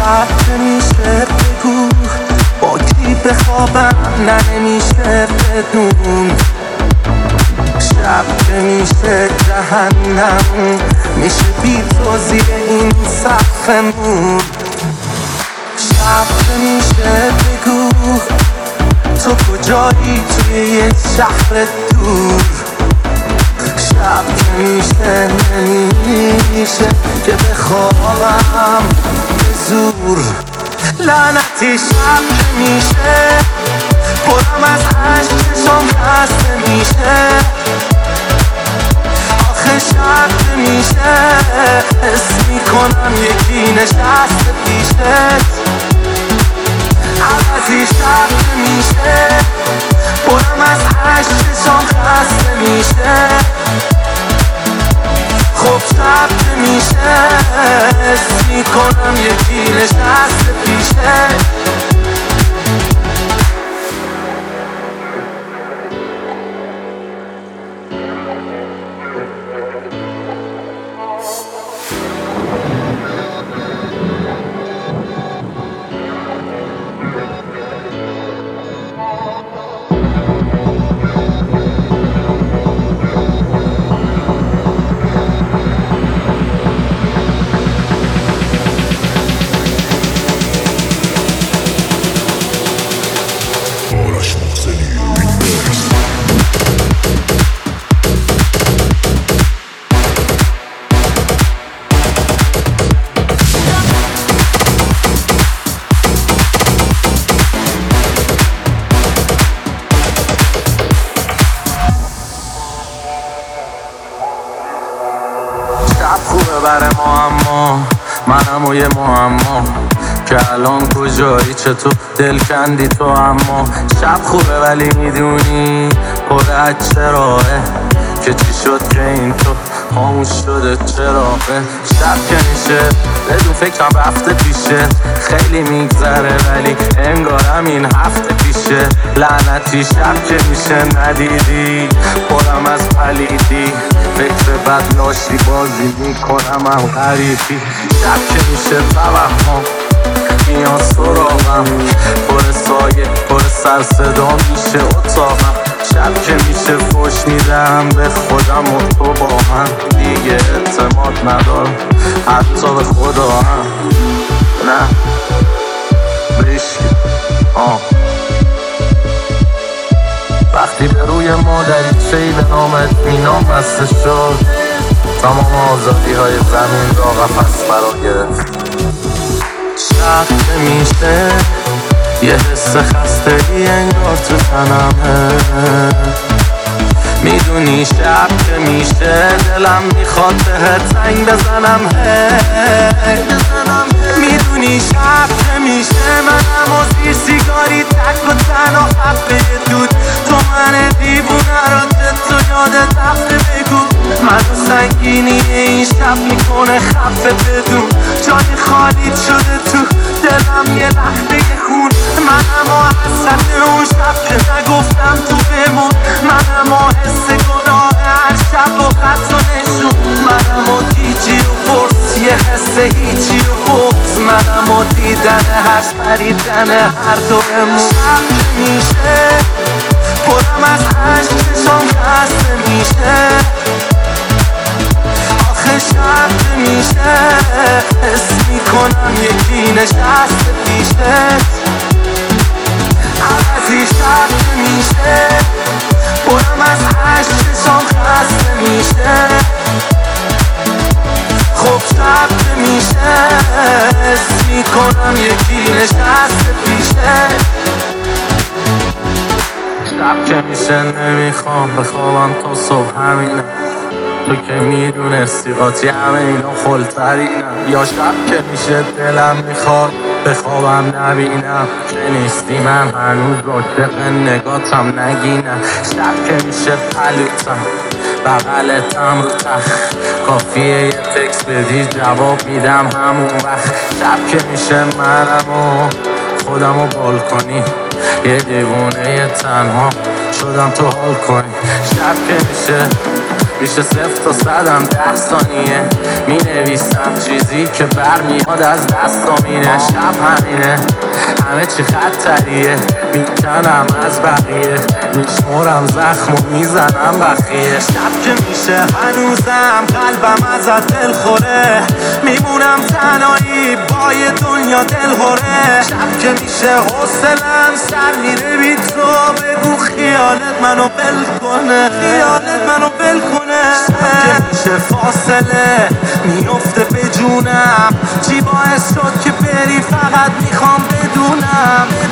شب که میشه بگو با کی بخوابم نه نمیشه بدون شب که میشه جهنم میشه بی تو زیر این سقفمون شب که میشه بگو تو کجایی توی یه شهر دور شب که میشه نمیشه که بخوابم به زور لعنتی شب که میشه پرم از عشقشم خسته میشه آخه شب که میشه حس میکنم یکی نشسته پیشت عوضی شب که میشه پرم از عشقشم خسته میشه خب شب که میشه حس میکنم یکی نشسته پیشت خوبه برای ما اما منم و یه معما که الان کجایی چطور دل کندی تو اما شب خوبه ولی میدونی پر از چراهه که چی شد که این تو خاموش شده چراغه شب که میشه بدون فکرم رفته پیشه خیلی میگذره ولی انگارم این هفته پیشه لعنتی شب که میشه ندیدی پرم از پلیدی فکر بد لاشی بازی میکنم هم غریبی شب که میشه توهم میان سراغم پر سایه پر سر صدا میشه اتاقم شب که میشه فوش میدم به خودم و تو با هم دیگه اعتماد ندارم حتی به خدا هم نه بشی وقتی به روی مادریچه‌ای به نام اطمینان بسته شد تمام آزادی های زمین را قفس فرا گرفت شب که میشه یه حس خستگی انگار تو تنمه میدونی شب که میشه دلم میخواد بهت زنگ بزنم میدونی شب که میشه منم و زیر سیگاری تک و تنها حبه دود تو من دیوونه را تو یاد دفته بگو منو سنگینی این شب میکنه خفه بدون جای خالی شده تو دلم یه لحظه خون منم و حسرت اون شب که نگفتم تو بمون منم و حس گناه هر شب و خط و نشون منم و دیجی و فرس یه حس هیچی و بغز منم و دیدن هشت پریدن هر دومون شب که میشه پرم از عشقشم خسته میشه آخه شب که میشه حس میکنم یکی نشسته پیشت عوضی شب که میشه پرم از عشقشم خسته میشه خب شب که میشه حس میکنم یکی نشسته پیشت شب که میشه نمیخوام بخوابم تا صبح همینه تو که میدونستی قاطی همه اینا خلطرینم یا شب که میشه دلم میخواد بخوابم نبینم که نیستی من هنوز عاشق نگاتم نگینم شب که میشه پلوتم بغلتم رو تخت کافیه یه تکس بدی جواب میدم همون وقت شب که میشه منم و خودم و بالکنی یه دیوونه تنها شدم تو حال کنی شب که میشه میشه 0 تا 100 10 ثانیه. می نویسم چیزی که برمیاد از دستا میره. شب همینه همه چی خطریه، میکنم از بقیه، میشمرم زخم و میزنم بخیه. شب که میشه هنوزم قلبم ازت دل خوره، میمونم تنهایی با یه دنیا دل خوره. شب که میشه حوصلم سر میره بی تو، بگو خیالت منو بل کنه، خیالت منو بل کنه. شب که میشه فاصله میفته به جونم، چی باعث شد که بری فقط میخوام بدونم.